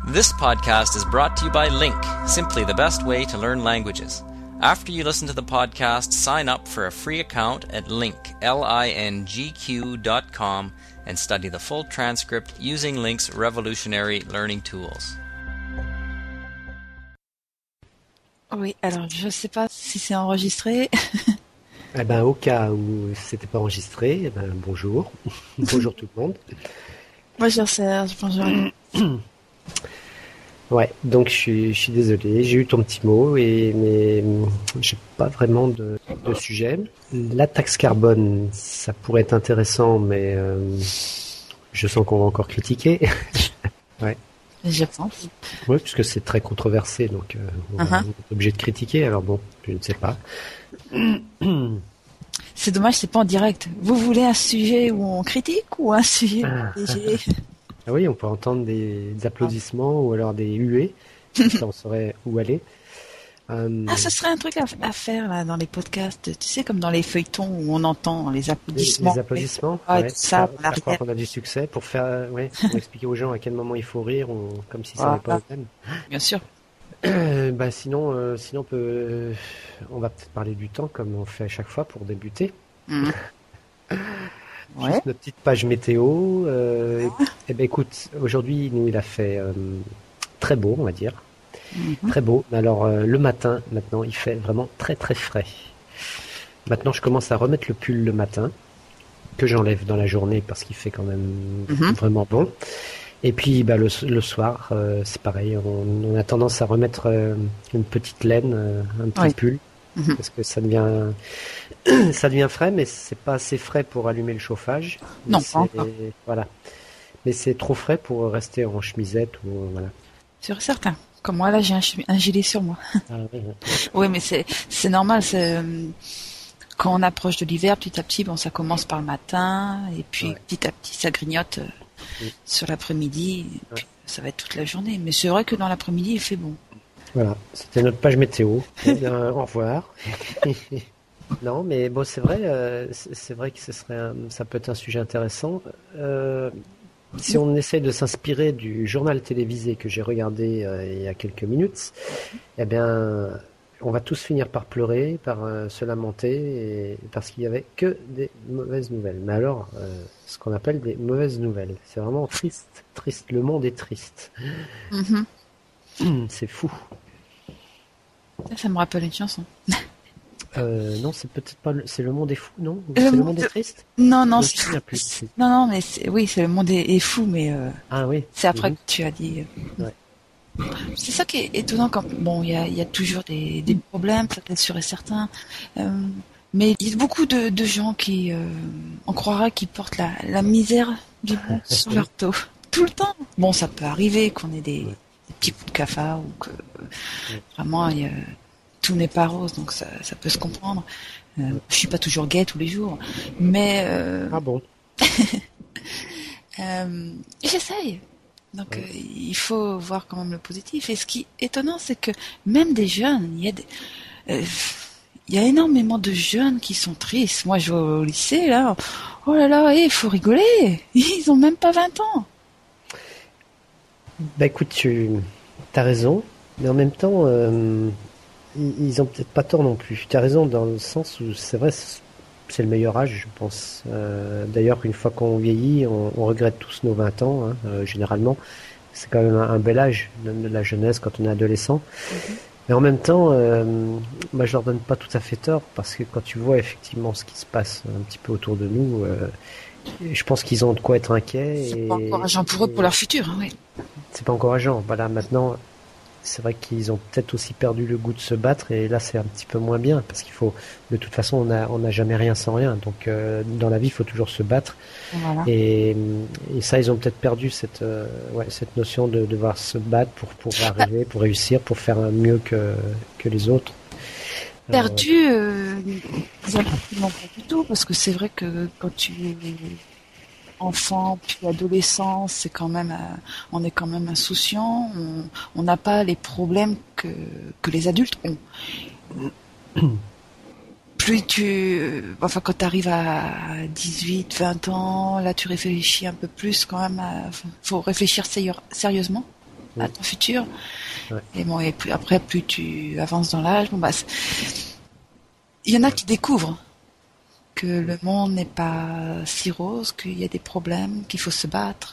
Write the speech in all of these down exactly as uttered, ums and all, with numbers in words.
This podcast is brought to you by Link, simply the best way to learn languages. After you listen to the podcast, sign up for a free account at link, L I N G Q dot com and study the full transcript using Link's revolutionary learning tools. Oui, alors je ne sais pas si c'est enregistré. Eh ben, au cas où c'était pas enregistré, eh ben, bonjour. Bonjour tout le monde. Bonjour Serge, bonjour. Ouais, donc je suis, je suis désolé, j'ai eu ton petit mot, et, mais j'ai pas vraiment de, de sujet. La taxe carbone, ça pourrait être intéressant, mais euh, je sens qu'on va encore critiquer. Ouais. Je pense. Oui, puisque c'est très controversé, donc euh, on, uh-huh. on est obligé de critiquer, alors bon, je ne sais pas. C'est dommage, c'est pas en direct. Vous voulez un sujet où on critique ou un sujet ah. léger? Ah oui, on peut entendre des, des applaudissements ah. ou alors des huées, ça on saurait où aller. Euh... Ah, ce serait un truc à, à faire là dans les podcasts, tu sais, comme dans les feuilletons où on entend les applaudissements. Les, les applaudissements, ouais, ouais, tout ça. Pour, pour croire qu'on a du succès, pour faire, ouais, pour expliquer aux gens à quel moment il faut rire, ou, comme si ça n'avait voilà. pas la peine. Bien sûr. Euh, bah sinon, euh, sinon on peut, euh, on va peut-être parler du temps comme on fait à chaque fois pour débuter. Mmh. Juste ouais. notre petite page météo. Euh, et, et ben écoute, aujourd'hui nous il a fait euh, très beau, on va dire, mmh. très beau. Alors euh, le matin, maintenant il fait vraiment très très frais. Maintenant je commence à remettre le pull le matin, que j'enlève dans la journée parce qu'il fait quand même mmh. vraiment bon. Et puis bah, le, le soir, euh, c'est pareil, on, on a tendance à remettre euh, une petite laine, euh, un petit oui. pull, mmh. parce que ça devient, ça devient frais, mais c'est pas assez frais pour allumer le chauffage. Non, pas encore. Voilà. Mais c'est trop frais pour rester en chemisette ou voilà. Sur certains. Comme moi là, j'ai un, un gilet sur moi. Ah, oui, oui. oui, mais c'est c'est normal. C'est, euh, quand on approche de l'hiver, petit à petit, bon, ça commence par le matin, et puis ouais. petit à petit, ça grignote. Euh, Oui. Sur l'après-midi, ouais. ça va être toute la journée. Mais c'est vrai que dans l'après-midi, il fait bon. Voilà, c'était notre page météo. Eh bien, au revoir. Non, mais bon, c'est vrai, euh, c'est vrai que ce serait, un, ça peut être un sujet intéressant. Euh, si on essaye de s'inspirer du journal télévisé que j'ai regardé euh, il y a quelques minutes, eh bien, on va tous finir par pleurer, par euh, se lamenter, et, parce qu'il y avait que des mauvaises nouvelles. Mais alors, euh, ce qu'on appelle des mauvaises nouvelles, c'est vraiment triste, triste. Le monde est triste. Mm-hmm. C'est fou. Ça, ça me rappelle une chanson. Euh, non, c'est peut-être pas. Le... C'est le monde est fou, non le C'est monde le monde est triste. Non, non, c'est... c'est... non, non, mais c'est... oui, c'est le monde est, est fou, mais euh... ah oui. C'est après mm-hmm. que tu as dit. Euh... Ouais. C'est ça qui est étonnant quand bon, il y a, il y a toujours des, des problèmes, ça c'est sûr et certain. Euh, mais il y a beaucoup de, de gens qui, euh, on croirait qu'ils portent la, la misère du monde sur leur dos tout le temps. Bon, ça peut arriver qu'on ait des, des petits coups de cafard ou que ouais. vraiment il y a, tout n'est pas rose, donc ça, ça peut se comprendre. Euh, je suis pas toujours gaie tous les jours, mais euh, ah bon. euh, j'essaye. Donc ouais. euh, il faut voir quand même le positif. Et ce qui est étonnant, c'est que même des jeunes, il y a des, euh, il y a énormément de jeunes qui sont tristes. Moi, je vais au lycée là, oh là là, il faut rigoler. Ils ont même pas vingt ans. Bah écoute, tu as raison, mais en même temps, euh, ils ont peut-être pas tort non plus. Tu as raison dans le sens où c'est vrai. C'est... C'est le meilleur âge, je pense. Euh, d'ailleurs, une fois qu'on vieillit, on, on regrette tous nos vingt ans, hein, euh, généralement. C'est quand même un, un bel âge, de, de la jeunesse, quand on est adolescent. Mm-hmm. Mais en même temps, euh, moi, je leur donne pas tout à fait tort, parce que quand tu vois effectivement ce qui se passe un petit peu autour de nous, euh, je pense qu'ils ont de quoi être inquiets. C'est et, pas encourageant pour eux, pour leur futur. Hein, oui. C'est pas encourageant. Voilà, maintenant... C'est vrai qu'ils ont peut-être aussi perdu le goût de se battre, et là c'est un petit peu moins bien, parce qu'il faut, de toute façon on n'a on a jamais rien sans rien, donc euh, dans la vie il faut toujours se battre. Voilà. et, et ça ils ont peut-être perdu cette, euh, ouais, cette notion de devoir se battre pour, pour arriver, pour réussir, pour faire mieux que, que les autres. Perdu, euh, non pas du tout, parce que c'est vrai que quand tu enfant puis adolescent, c'est quand même, euh, on est quand même insouciant, on n'a pas les problèmes que que les adultes ont. Plus tu, enfin quand tu arrives à dix-huit, vingt ans, là tu réfléchis un peu plus quand même. À, faut réfléchir sérieusement. à oui. ton futur. Ouais. Et bon, et plus, après, plus tu avances dans l'âge, bon bah, c'est- il y en a qui découvrent que le monde n'est pas si rose, qu'il y a des problèmes, qu'il faut se battre.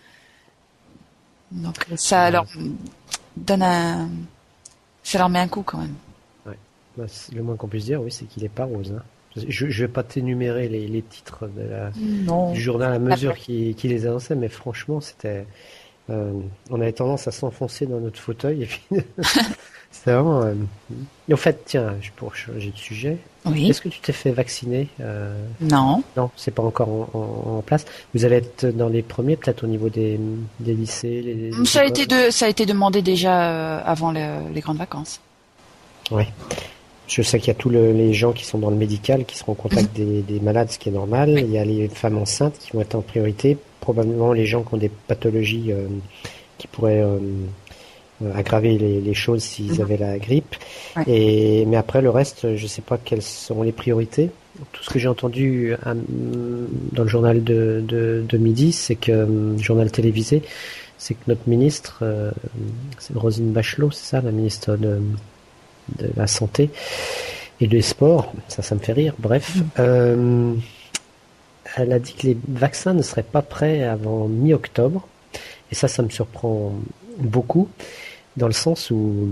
Donc ça Ouais. leur donne un, ça leur met un coup quand même. Bah, c'est- le moins qu'on puisse dire, oui, c'est qu'il est pas rose. Hein. Je, je vais pas t'énumérer les, les titres de la, Non. du journal à mesure qui, qui les annonçait, mais franchement, c'était, euh, on avait tendance à s'enfoncer dans notre fauteuil et puis c'est vraiment. Euh... Et au fait, tiens, je- pour changer de sujet, Oui. est-ce que tu t'es fait vacciner euh... Non. Non, c'est pas encore en, en, en place. Vous allez être dans les premiers, peut-être au niveau des, des lycées. Les, les Ça a écoles. été de, ça a été demandé déjà euh, avant le- les grandes vacances. Ouais. Je sais qu'il y a tous le- les gens qui sont dans le médical qui seront en contact des, des malades, ce qui est normal. Oui. Il y a les femmes enceintes qui vont être en priorité. Probablement les gens qui ont des pathologies euh, qui pourraient euh, euh, aggraver les, les choses s'ils Mhm. avaient la grippe. Ouais. Et mais après le reste, je sais pas quelles seront les priorités. Tout ce que j'ai entendu euh, dans le journal de, de, de midi, c'est que euh, journal télévisé, c'est que notre ministre, euh, c'est Roselyne Bachelot, c'est ça, la ministre de de la santé et des sports, ça, ça me fait rire. Bref, euh, elle a dit que les vaccins ne seraient pas prêts avant mi-octobre, et ça, ça me surprend beaucoup, dans le sens où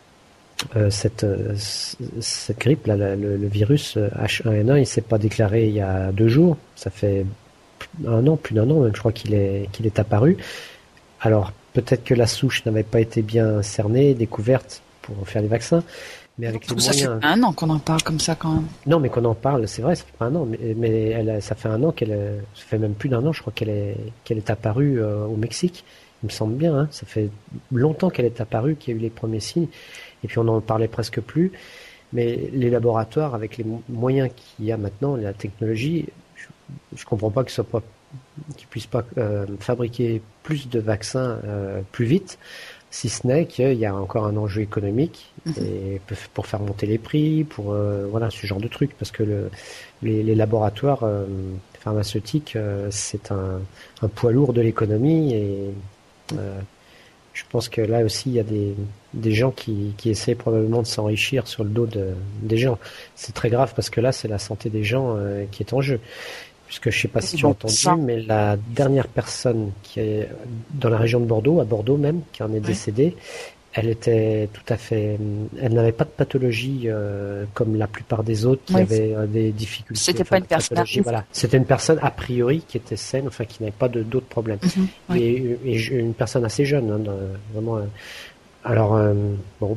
euh, cette euh, cette grippe, là, la- le, le virus H un N un, il s'est pas déclaré il y a deux jours, ça fait un an, plus d'un an même, je crois qu'il est qu'il est apparu. Alors peut-être que la souche n'avait pas été bien cernée, découverte pour faire les vaccins, mais avec les Ça fait moyens. un an qu'on en parle comme ça quand même. Non, mais qu'on en parle, c'est vrai, ça fait pas un an, mais, mais elle, a- ça fait un an qu'elle, est- ça fait même plus d'un an, je crois qu'elle est, qu'elle est apparue euh, au Mexique. Il me semble bien, hein, ça fait longtemps qu'elle est apparue, qu'il y a eu les premiers signes, et puis on n'en parlait presque plus. Mais les laboratoires, avec les mo- moyens qu'il y a maintenant, la technologie, je, je comprends pas qu'ils soient pas, qu'ils puissent pas euh, fabriquer plus de vaccins euh, plus vite. Si ce n'est qu'il y a encore un enjeu économique Mhm. et pe- pour faire monter les prix, pour euh, voilà ce genre de trucs, parce que le, les, les laboratoires euh, pharmaceutiques, euh, c'est un, un poids lourd de l'économie et euh, je pense que là aussi il y a des, des gens qui, qui essaient probablement de s'enrichir sur le dos de, des gens. C'est très grave parce que là c'est la santé des gens euh, qui est en jeu. Puisque je sais pas si tu as Bon, entendu, ça. mais la dernière personne qui est dans la région de Bordeaux, à Bordeaux même, qui en est décédée, elle était tout à fait, elle n'avait pas de pathologie euh, comme la plupart des autres qui Oui. avaient euh, des difficultés. C'était enfin, pas une de personne à pathologie, risque. Voilà, c'était une personne a priori qui était saine, enfin qui n'avait pas de d'autres problèmes. Mhm. Oui. Et, et je- une personne assez jeune, hein, dans- vraiment. euh, alors euh, bon,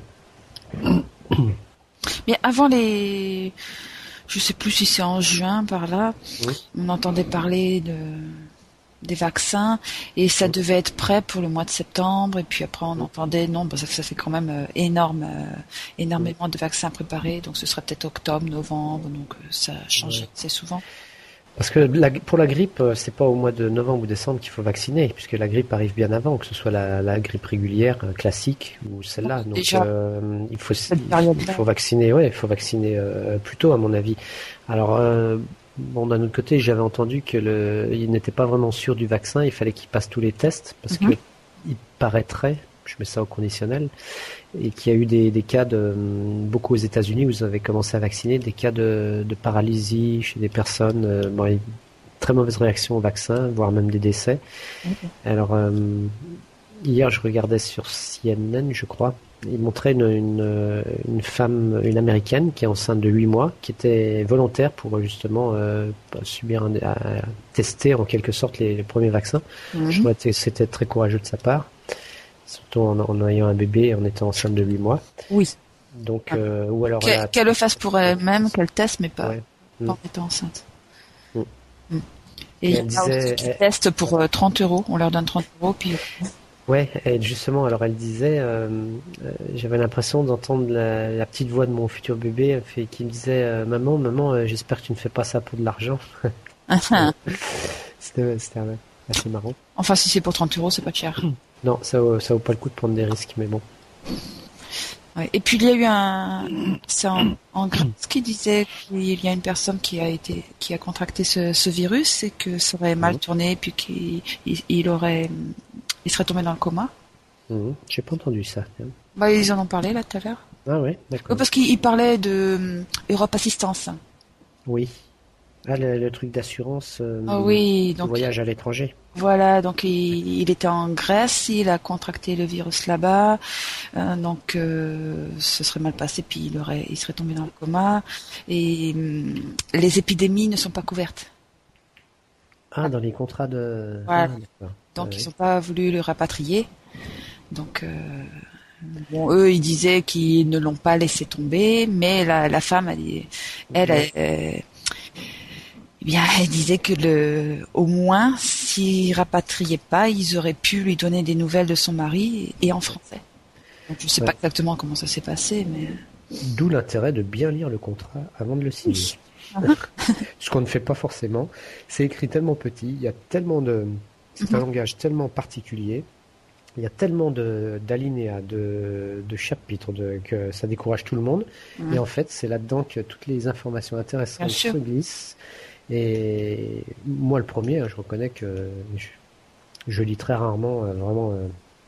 Mais avant les, je sais plus si c'est en juin par là, Oui. on entendait parler de des vaccins et ça devait être prêt pour le mois de septembre et puis après on entendait non, bah, ça, ça fait quand même euh, énorme, euh, énormément de vaccins préparés, donc ce sera peut-être octobre, novembre, donc euh, ça change Ouais. assez souvent. parce que la- pour la grippe, euh, c'est pas au mois de novembre ou décembre qu'il faut vacciner, puisque la grippe arrive bien avant, que ce soit la, la grippe régulière, euh, classique ou celle-là. Donc Déjà, euh, il faut cette il, période-là. il faut vacciner, ouais, il faut vacciner euh, plus tôt à mon avis. Alors euh, bon, d'un autre côté, j'avais entendu que le, il n'était pas vraiment sûr du vaccin, il fallait qu'il passe tous les tests parce Mhm. que il paraîtrait, je mets ça au conditionnel, et qu'il y a eu des, des cas de beaucoup aux États-Unis où ils avaient commencé à vacciner des cas de, de paralysie chez des personnes, euh, bon, et très mauvaise réaction au vaccin, voire même des décès. Ok. Alors euh, hier, je regardais sur C N N, je crois. Il montrait une, une, une femme, une américaine qui est enceinte de huit mois, qui était volontaire pour justement euh, subir un, à, tester en quelque sorte les, les premiers vaccins. Mhm. Je trouvais que c'était très courageux de sa part, surtout en, en ayant un bébé et en étant enceinte de huit mois. Oui. Donc, euh, ou alors Qu'elle elle a- qu'elle le fasse pour elle-même, qu'elle teste, mais pas, Ouais. pas en étant enceinte. Mm. Mm. Et il y Elle en a disait- aussi qui elle- testent pour euh, trente euros. On leur donne trente euros, puis Ouais, et justement, alors elle disait, euh, euh, j'avais l'impression d'entendre la, la petite voix de mon futur bébé elle fait, qui me disait, euh, maman, maman, euh, j'espère que tu ne fais pas ça pour de l'argent. C'était c'était euh, assez marrant. enfin, si c'est pour trente euros, c'est pas cher. Non, ça, vaut- ça vaut pas le coup de prendre des risques, mais bon. Ouais. Et puis il y a eu un, c'est en, en Grèce qui disait qu'il y a une personne qui a été, qui a contracté ce, ce virus et que ça aurait mal Mhm. tourné, puis qu'il il, il aurait, il serait tombé dans le coma. Mmh. J'ai pas entendu ça. Bah, ils en ont parlé là tout à l'heure. Ah ouais, d'accord. Parce qu'ils parlaient de euh, Europe Assistance. Oui. Ah, le, le truc d'assurance euh, Ah oui, donc voyage à l'étranger. voilà, donc il, il était en Grèce, il a contracté le virus là-bas, euh, donc euh, ce serait mal passé, puis il aurait, il serait tombé dans le coma, et hum, les épidémies ne sont pas couvertes. Ah, dans les contrats de. Voilà. Ah, d'accord. Donc Ah, ils oui. n'ont pas voulu le rapatrier. Donc euh, bon, eux ils disaient qu'ils ne l'ont pas laissé tomber, mais la, la femme a dit, elle, elle, elle- eh bien, elle disait que le, au moins, s'ils rapatriaient pas, ils auraient pu lui donner des nouvelles de son mari et en français. Donc je sais Ouais. pas exactement comment ça s'est passé, mais D'où l'intérêt de bien lire le contrat avant de le signer. oui. Ce qu'on ne fait pas forcément. C'est écrit tellement petit, il y a tellement de. C'est un Mhm. langage tellement particulier. Il y a tellement de d'alinéas, de, de chapitres, de, que ça décourage tout le monde. Mhm. Et en fait, c'est là-dedans que toutes les informations intéressantes Bien sûr. se glissent. Et moi, le premier, hein, je reconnais que je, je lis très rarement, euh, vraiment euh,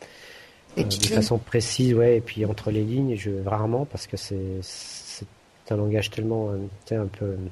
Les euh, de petites lignes. façon précise, ouais. Et puis entre les lignes, je rarement parce que c'est c'est un langage tellement euh, tu sais, un peu euh,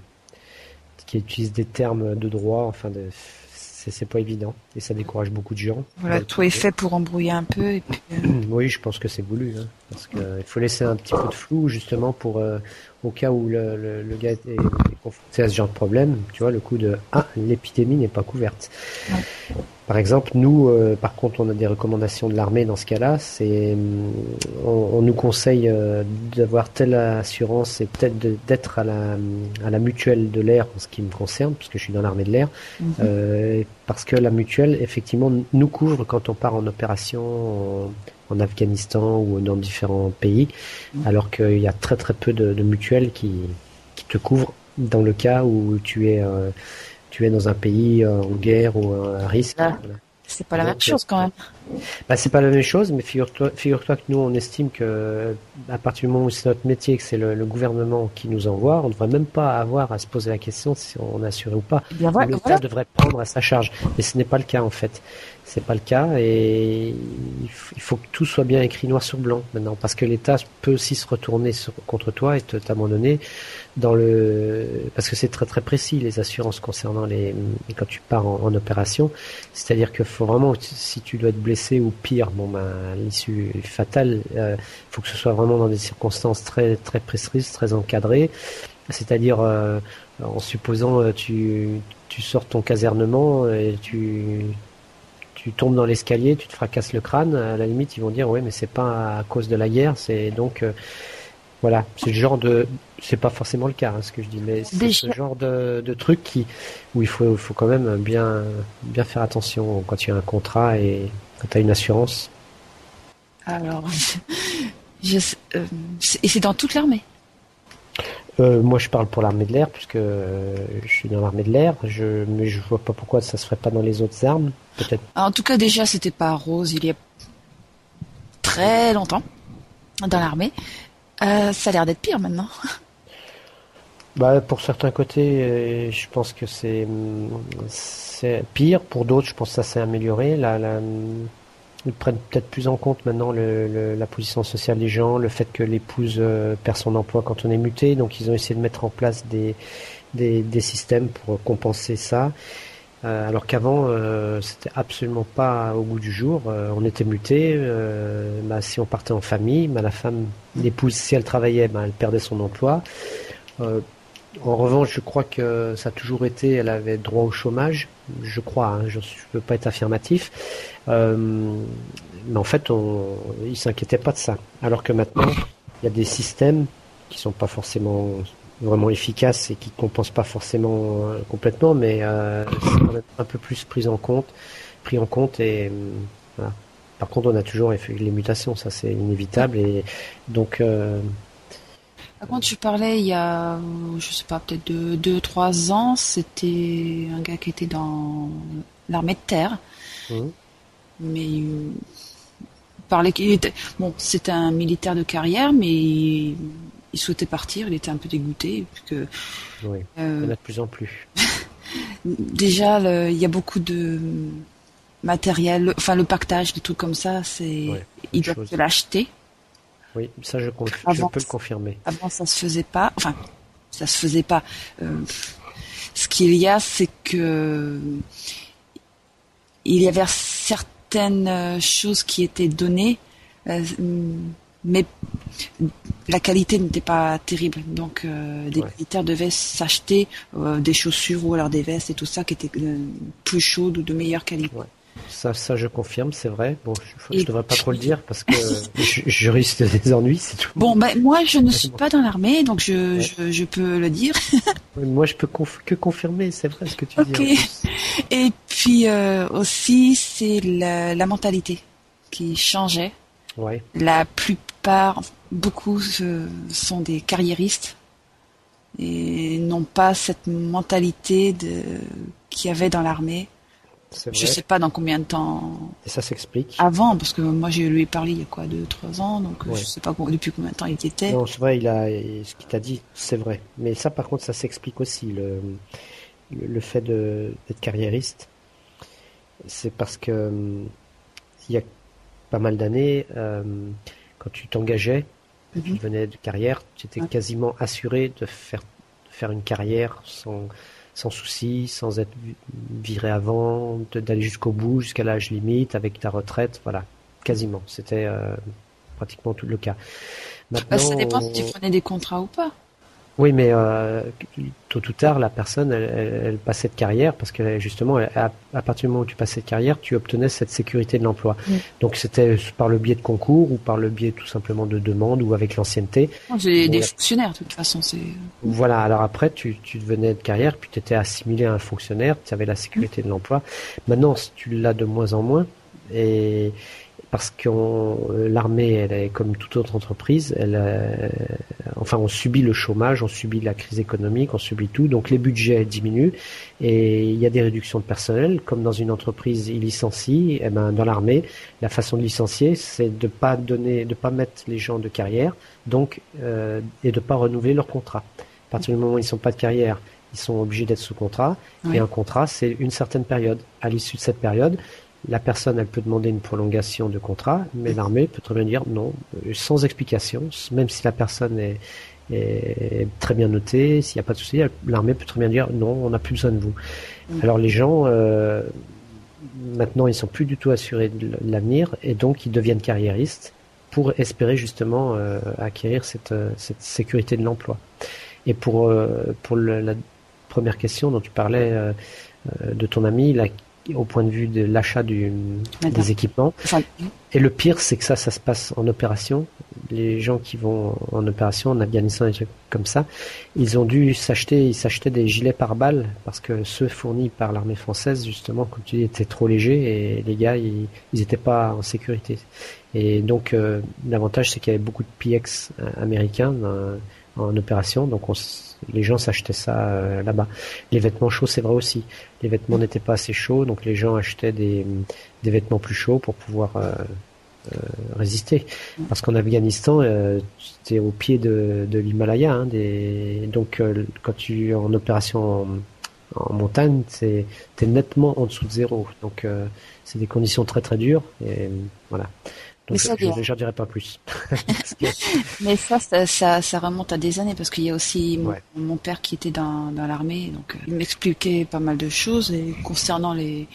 qui utilise des termes de droit, enfin de c'est c'est pas évident et ça décourage beaucoup de gens. Voilà, tout est fait pour embrouiller un peu et puis euh, Oui, je pense que c'est voulu, hein, parce que euh, il faut laisser un petit peu de flou justement pour euh, au cas où le, le, le gars est, est confronté à ce genre de problème, tu vois, le coup de ah l'épidémie n'est pas couverte. Ouais. Par exemple, nous, euh, par contre, on a des recommandations de l'armée dans ce cas-là. C'est hum, on, on nous conseille euh, d'avoir telle assurance et peut-être de- d'être à la à la mutuelle de l'air en ce qui me concerne, puisque je suis dans l'armée de l'air. mhm. Euh, parce que la mutuelle, effectivement, nous couvre quand on part en opération en, en Afghanistan ou dans différents pays, Mhm. alors qu'il y a très très peu de, de mutuelles qui, qui te couvrent dans le cas où tu es, euh, tu es dans un pays euh, en guerre ou à risque. Là, Voilà. c'est pas la même Donc, chose quand même. Bah, c'est pas la même chose, mais figure-toi, figure-toi que nous, on estime que, à partir du moment où c'est notre métier, que c'est le, le gouvernement qui nous envoie, on ne devrait même pas avoir à se poser la question si on est assuré ou pas. Eh bien Ou voilà, l'État voilà. devrait prendre à sa charge. Mais ce n'est pas le cas, en fait. C'est pas le cas et il f- il faut que tout soit bien écrit noir sur blanc maintenant, parce que l'État peut aussi se retourner sur- contre toi et te t'abandonner dans le, parce que c'est très très précis les assurances concernant les, quand tu pars en, en opération. C'est-à-dire qu'il faut vraiment, si tu dois être blessé ou pire, bon ben l'issue est fatale. Il euh, faut que ce soit vraiment dans des circonstances très très précises, très encadrées. C'est-à-dire euh, en supposant euh, tu tu sors ton casernement et tu tu tombes dans l'escalier, tu te fracasses le crâne. À la limite, ils vont dire ouais, mais c'est pas à cause de la guerre, c'est donc euh, voilà, c'est le genre de, c'est pas forcément le cas, hein, ce que je dis, mais c'est Déjà, ce genre de, de truc qui, où il faut, faut quand même bien, bien faire attention quand tu as un contrat et quand tu as une assurance. alors, je, sais- euh, c'est- et c'est dans toute l'armée. Euh, moi, je parle pour l'armée de l'air puisque euh, je suis dans l'armée de l'air. Je, mais je vois pas pourquoi ça se ferait pas dans les autres armes. Peut-être. En tout cas, déjà, c'était pas rose il y a très longtemps dans l'armée. Euh, ça a l'air d'être pire maintenant. Bah, pour certains côtés, euh, je pense que c'est, hum, c'est pire. Pour d'autres, je pense que ça s'est amélioré. La, la, Ils prennent peut-être plus en compte maintenant le, le- la position sociale des gens, le fait que l'épouse euh, perd son emploi quand on est muté, donc ils ont essayé de mettre en place des, des, des systèmes pour compenser ça. Euh, alors qu'avant, euh, c'était absolument pas au goût du jour. Euh, on était muté, euh, bah, si on partait en famille, bah, la femme, l'épouse, si elle travaillait, bah, elle perdait son emploi. Euh, En revanche, je crois que ça a toujours été, elle avait droit au chômage, je crois, hein, je ne peux pas être affirmatif, euh, mais en fait, on, ils s'inquiétaient pas de ça. Alors que maintenant, il y a des systèmes qui sont pas forcément vraiment efficaces et qui compensent pas forcément euh, complètement, mais euh, c'est quand même un peu plus pris en compte, pris en compte et euh, voilà. Par contre, on a toujours les mutations, ça c'est inévitable et donc. Euh, Par contre, je parlais il y a, euh, je sais pas, peut-être deux, deux, trois ans, c'était un gars qui était dans l'armée de terre, hum, mais euh, il parlait qu'il était, bon, c'était un militaire de carrière, mais il, il souhaitait partir, il était un peu dégoûté, parce que oui, il y en euh, a de plus en plus. déjà, le- il y a beaucoup de matériel, enfin le pactage, des trucs comme ça, c'est, Ouais. ils doivent se l'acheter. Oui, ça je, conf... avant, je peux le confirmer. Avant, ça se faisait pas. Enfin, ça se faisait pas. Euh, ce qu'il y a, c'est que il y avait certaines choses qui étaient données, euh, mais la qualité n'était pas terrible. Donc, euh, des ouais. militaires devaient s'acheter euh, des chaussures ou alors des vestes et tout ça qui étaient euh, plus chaudes ou de meilleure qualité. Ouais. Ça, ça, je confirme, c'est vrai. Bon, je, je devrais pas trop le dire parce que je, je risque des ennuis, c'est tout. Bon, ben moi, je ne suis pas dans l'armée, donc je, ouais. je, je peux le dire. Moi, je peux conf- que confirmer, c'est vrai ce que tu okay. dis. Et puis euh, aussi, c'est la, la mentalité qui changeait. Ouais. La plupart, beaucoup euh, sont des carriéristes et n'ont pas cette mentalité de qu'il y avait dans l'armée. Je sais pas dans combien de temps. Et ça s'explique. Avant, parce que moi j'ai lui parlé il y a quoi, deux, trois ans, donc ouais. je sais pas depuis combien de temps il était. Non, c'est vrai, il a ce qu'il t'a dit, c'est vrai. Mais ça, par contre, ça s'explique aussi le le, le fait de d'être carriériste. C'est parce que il y a pas mal d'années, euh, quand tu t'engageais, mm-hmm. tu venais de carrière, tu étais ouais. quasiment assuré de faire de faire une carrière sans sans souci, sans être viré avant, de, d'aller jusqu'au bout, jusqu'à l'âge limite, avec ta retraite, voilà, quasiment. C'était euh, pratiquement tout le cas. Maintenant, bah, ça dépend si tu prenais des contrats ou pas. Oui, mais euh, tôt ou tard, la personne, elle, elle, elle passait de carrière parce que justement, elle, à, à partir du moment où tu passais de carrière, tu obtenais cette sécurité de l'emploi. Mmh. Donc c'était par le biais de concours ou par le biais tout simplement de demandes ou avec l'ancienneté. J'ai bon, des fonctionnaires, de toute façon. C'est... Voilà, alors après, tu, tu devenais de carrière, puis tu étais assimilé à un fonctionnaire, tu avais la sécurité mmh. de l'emploi. Maintenant, tu l'as de moins en moins. Et parce que l'armée, elle est comme toute autre entreprise, elle, euh, enfin, on subit le chômage, on subit la crise économique, on subit tout, donc les budgets diminuent et il y a des réductions de personnel, comme dans une entreprise, ils licencient. Et ben dans l'armée, la façon de licencier, c'est de pas donner, de pas mettre les gens de carrière, donc euh, et de pas renouveler leur contrat. À partir du moment où ils sont pas de carrière, ils sont obligés d'être sous contrat. Oui. Et un contrat, c'est une certaine période. À l'issue de cette période, la personne, elle peut demander une prolongation de contrat, mais l'armée peut très bien dire non, sans explication, même si la personne est, est très bien notée, s'il n'y a pas de souci, l'armée peut très bien dire non, on n'a plus besoin de vous. Mmh. Alors les gens, euh, maintenant, ils sont plus du tout assurés de l'avenir et donc ils deviennent carriéristes pour espérer justement euh, acquérir cette, cette sécurité de l'emploi. Et pour, euh, pour le, la première question dont tu parlais euh, de ton ami, la au point de vue de l'achat du, des équipements. Enfin, et le pire, c'est que ça, ça se passe en opération. Les gens qui vont en opération en Afghanistan et des trucs comme ça, ils ont dû s'acheter, ils s'achetaient des gilets pare-balles parce que ceux fournis par l'armée française, justement, comme tu dis, étaient trop légers et les gars, ils, ils étaient pas en sécurité. Et donc, euh, l'avantage, c'est qu'il y avait beaucoup de P X américains euh, en opération, donc on les gens s'achetaient ça euh, là-bas. Les vêtements chauds, c'est vrai aussi. Les vêtements n'étaient pas assez chauds, donc les gens achetaient des, des vêtements plus chauds pour pouvoir euh, euh, résister. Parce qu'en Afghanistan, euh, c'était au pied de, de l'Himalaya. Hein, des... Donc euh, quand tu es en opération en, en montagne, c'est t'es nettement en dessous de zéro. Donc euh, c'est des conditions très très dures. Et voilà. Donc ça, je ne dirais pas plus. que... Mais ça, ça, ça, ça remonte à des années parce qu'il y a aussi mon, ouais. mon père qui était dans, dans l'armée, donc il m'expliquait pas mal de choses et concernant les,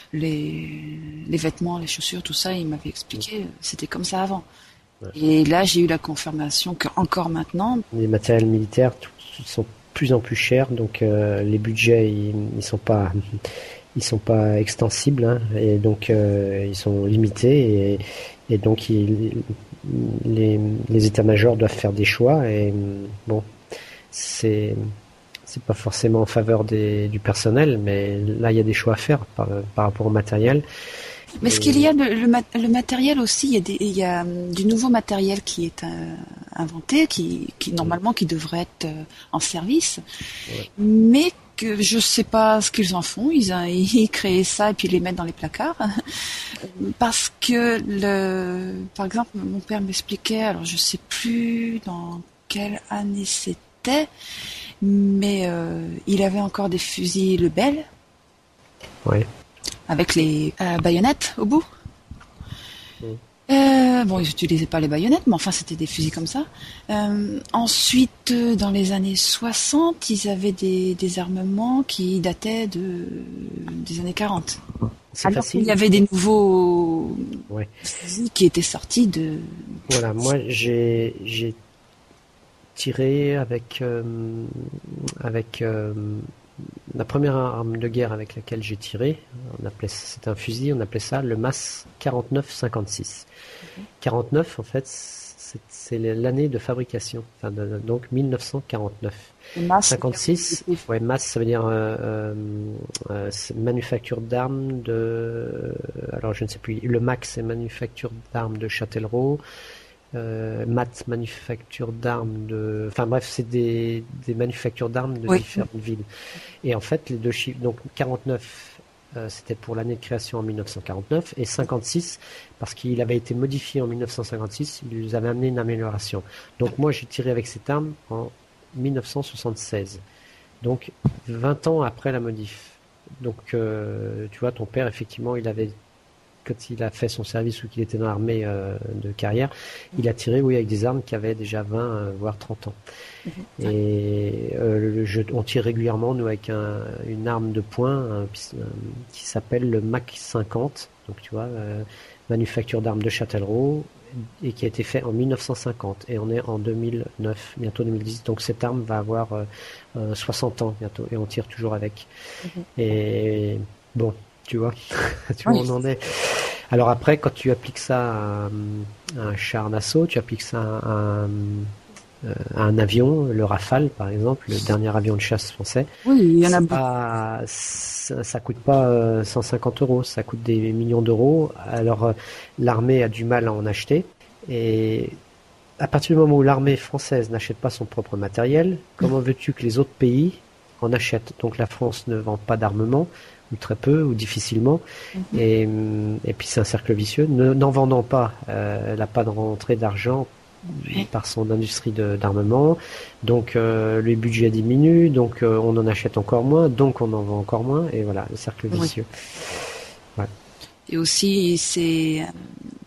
les, les vêtements, les chaussures, tout ça, il m'avait expliqué, ouais. c'était comme ça avant. Ouais. Et là, j'ai eu la confirmation qu'encore maintenant... Les matériels militaires tout, sont de plus en plus chers, donc euh, les budgets, ils, ils sont pas... Ils sont pas extensibles, hein, et donc euh, ils sont limités, et, et donc il, les, les états-majors doivent faire des choix, et bon, c'est c'est pas forcément en faveur des, du personnel, mais là il y a des choix à faire par, par rapport au matériel. Mais et... ce qu'il y a, le, le, le matériel aussi, il y a, des, il y a du nouveau matériel qui est euh, inventé, qui, qui normalement qui devrait être euh, en service, ouais. mais que je sais pas ce qu'ils en font, ils, ils créent ça et puis ils les mettent dans les placards. Parce que le, par exemple, mon père m'expliquait, alors je sais plus dans quelle année c'était, mais euh, il avait encore des fusils Lebel. Oui. Avec les euh, baïonnettes au bout. Oui. Euh, bon, ils n'utilisaient pas les baïonnettes, mais enfin, c'était des fusils comme ça. Euh, ensuite, euh, dans les années soixante, ils avaient des, des armements qui dataient de, des années quarante. C'est Alors facile. qu'il y avait des nouveaux Ouais. fusils qui étaient sortis de... Voilà, moi j'ai j'ai tiré avec euh, avec euh, la première arme de guerre avec laquelle j'ai tiré. On appelait c'est un fusil, on appelait ça le MAS quarante-neuf cinquante-six. Mhm. quarante-neuf en fait c'est c'est l'année de fabrication, enfin de- donc mille neuf cent quarante-neuf. de masse. cinquante-six, ouais, MAS ça veut dire euh, euh, euh, c'est manufacture d'armes de, alors je ne sais plus, le MAC c'est manufacture d'armes de Châtellerault, euh, M A T manufacture d'armes de, enfin bref c'est des, des manufactures d'armes de Oui. différentes villes. Et en fait les deux chiffres, donc quarante-neuf euh, c'était pour l'année de création en mille neuf cent quarante-neuf et cinquante-six parce qu'il avait été modifié en mille neuf cent cinquante-six, il nous avait amené une amélioration. Donc moi j'ai tiré avec cette arme en mille neuf cent soixante-seize, donc vingt ans après la modif. Donc euh, tu vois, ton père effectivement il avait, quand il a fait son service ou qu'il était dans l'armée euh, de carrière, il a tiré oui avec des armes qui avaient déjà vingt euh, voire trente ans. Mhm. Et euh, le jeu, on tire régulièrement nous avec un, une arme de poing un, pis- un- qui s'appelle le MAC cinquante, donc tu vois, euh, manufacture d'armes de Châtellerault, et qui a été fait en mille neuf cent cinquante, et on est en deux mille neuf, bientôt deux mille dix, donc cette arme va avoir euh, euh, soixante ans bientôt, et on tire toujours avec. Mhm. Et bon, tu vois, tu vois, Oui. on en est. Alors après, quand tu appliques ça à, à un char d'assaut, tu appliques ça à un, à un avion, le Rafale par exemple, le dernier avion de chasse français, Oui, il y en a c'est beaucoup. pas, ça, ça coûte pas euh, cent cinquante euros, ça coûte des millions d'euros. Alors euh, l'armée a du mal à en acheter, et à partir du moment où l'armée française n'achète pas son propre matériel, comment veux-tu que les autres pays en achètent? Donc la France ne vend pas d'armement, ou très peu, ou difficilement, Mhm. et, hum, et puis c'est un cercle vicieux. Ne- N'en vendant pas, euh, elle n'a pas de rentrée d'argent Oui. par son industrie de- d'armement, donc euh, le budget diminue, donc euh, on en achète encore moins, donc on en vend encore moins, et voilà, le cercle Oui. vicieux. Et aussi, c'est, euh,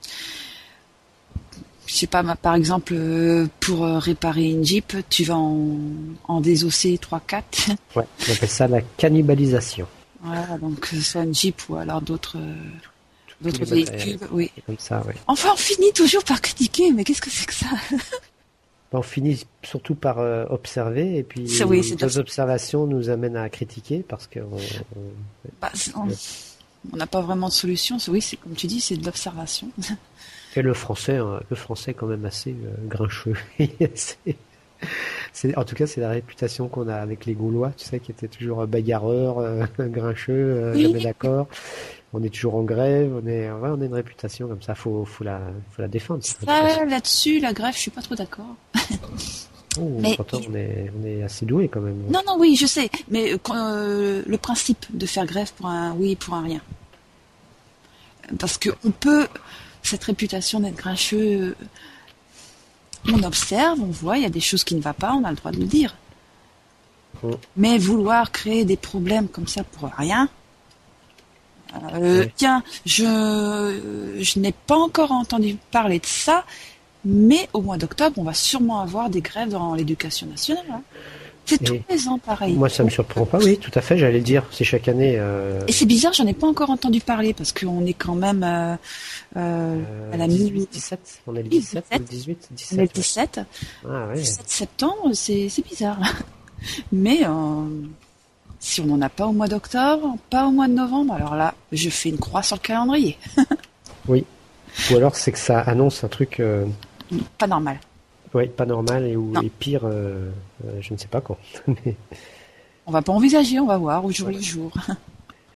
je sais pas, ma- par exemple, euh, pour euh, réparer une Jeep, tu vas en, en désosser trois quatre. Ouais, on appelle ça la cannibalisation. Voilà, donc que ce soit une Jeep ou alors d'autres euh, Tous d'autres les matériels, véhicules. Oui. c'est comme ça, ouais. Enfin, on finit toujours par critiquer, mais qu'est-ce que c'est que ça? On finit surtout par euh, observer, et puis C'est- oui, c'est nos d'obs- observations nous amènent à critiquer, parce que on- on- Bah, c'est- on on n'a pas vraiment de solution. C'est- Oui, c'est comme tu dis, c'est de l'observation. et le français, hein, le français est quand même assez euh, grincheux. C'est- c'est- en tout cas, c'est la réputation qu'on a avec les Gaulois, tu sais, qui étaient toujours bagarreurs, euh, grincheux, euh, Oui. jamais d'accord. On est toujours en grève, on est, ouais, on a une réputation comme ça, faut, faut la, faut la défendre, cette réputation. Ça, là-dessus, la grève, je suis pas trop d'accord. Oh, Mais- pourtant, on est, on est assez doué quand même. Non, non, oui, je sais, mais euh, quand, euh, le principe de faire grève pour un oui, pour un rien. Parce que on peut, cette réputation d'être grincheux, on observe, on voit, il y a des choses qui ne vont pas, on a le droit de le dire. Mm. Mais vouloir créer des problèmes comme ça pour rien, euh, Oui. tiens, je, je n'ai pas encore entendu parler de ça, mais au mois d'octobre, on va sûrement avoir des grèves dans l'éducation nationale. hein. C'est Et tous les ans pareil. Moi, ça me surprend pas, oui, tout à fait, j'allais le dire, c'est chaque année. Euh, Et c'est bizarre, j'en ai pas encore entendu parler parce qu'on est quand même euh, euh, à la dix-huit, mi- dix-sept, on est le Oui, dix-sept, dix-sept. ou le dix-huit, on est dix-sept. le ouais. dix-sept, Ah ouais. dix-sept septembre, c'est c'est bizarre. Mais euh, si on n'en a pas au mois d'octobre, pas au mois de novembre, alors là, je fais une croix sur le calendrier. Oui. Ou alors c'est que ça annonce un truc, euh, Pas normal. ouais, pas normal et, ou, Non. et pire, euh, euh, je ne sais pas quand. Mais On va pas envisager, on va voir au jour le jour.